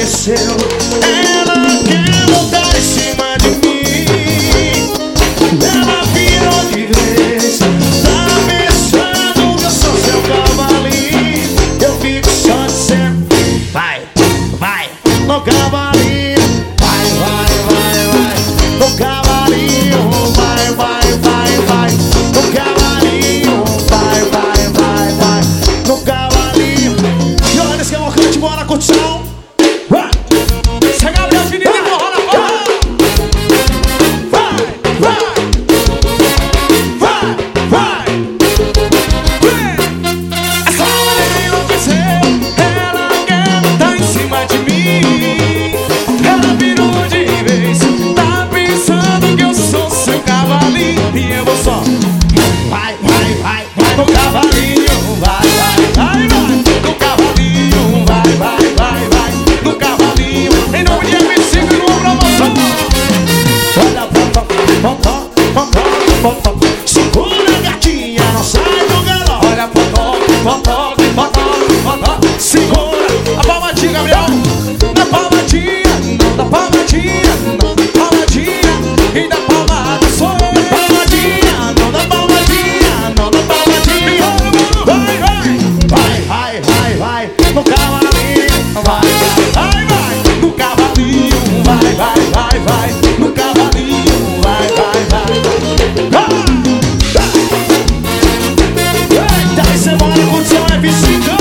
enlouqueceu. Ela quer voltar em cima de mim. Ela virou de vez. Tá pensando que eu sou seu cavalinho. Eu fico só dizendo: vai, vai, no cavalinho. Vai, vai, vai, vai, no cavalinho. Vai, vai, vai, vai, no cavalinho. Vai, vai, vai, vai, no cavalinho. E olha esse Cavalcante, bora curtição. Se a Gabriel Diniz rola, rola. Vai, vai, vai, vai. Essa mulher enlouqueceu. Ela quer botar em cima de mim. Ela virou de vez. Tá pensando que eu sou seu cavalinho. E eu vou só: vai, vai, vai, vai no cavalinho. Vai, vai, vai, vai no cavalinho. Vai, vai, vai, vai no cavalinho. Em nome de MC e numa promoção. Olha, potó, potó, potó. Segura, gatinha, não sai do galope. Olha, potó, potó, potó, potó. Segura a palmadinha, Gabriel. Na palmadinha, não da palmadinha, não da palmadinha. E da palmada sou eu. Palmadinha, não da palmadinha, não da palmadinha. Vai, vai, vai, vai, vai, vai no cavalinho. Vai, vai, vai no cavalinho. Vai, vai, vai, vai no cavalinho. Vai, vai, vai, vai. Eita, esse é bora, condição é F5.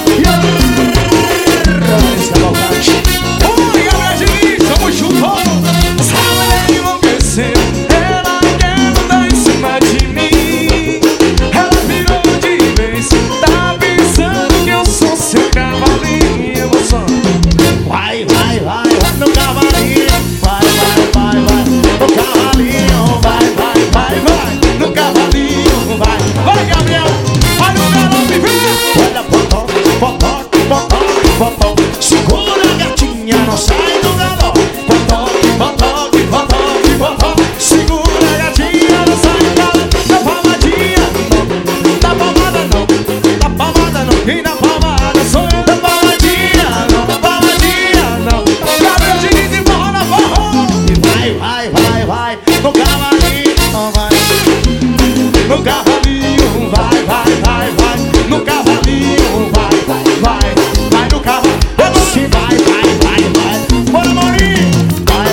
Esse Cavalcante. Oi, Gabriel Diniz, tamo junto. Essa mulher enlouqueceu. Ela quer botar em cima de mim. Ela virou de vez. Tá pensando que eu sou seu cavalinho. Eu vou só: vai, vai, vai, vai no cavalinho. Vai, vai, vai, vai no cavalinho. Vai, vai, vai, vai no cavalinho. Vai, vai, Gabriel, vai no galope, vem. Olha, potó, potó, potó, potó. Segura, gatinha, não sai do galope. Potó, potó, potó, potó. Segura, gatinha, não sai do galope. Da palmadinha, não, da palmada não, da palmada não. E da palmada sou eu. Da palmadinha, não, da palmadinha não. Gabriel Diniz e forró na forró. E vai, vai, vai, vai no cavalinho. Vai no cavalinho. Vai, vai, vai, vai no cavalinho. Vai, vai, vai, vai no cavalinho. Se vai, vai, vai, vai. Bora, Maurinho. Vai,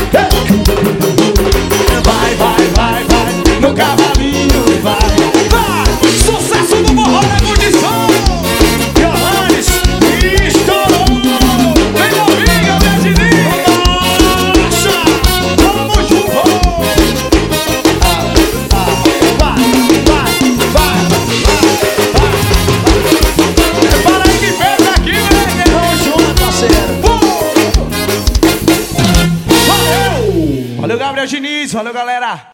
vai, vai, vai, vai no cavalinho. Vai, vai. Sucesso do forró na condição. Johannes estourou. Vem novinho, Gabriel Diniz. Nossa, tamo junto. Vai, vai, vai, vai. Para aí que pega aqui, né? Tamo junto, parceiro. Valeu! Valeu, Gabriel Diniz. Valeu, galera.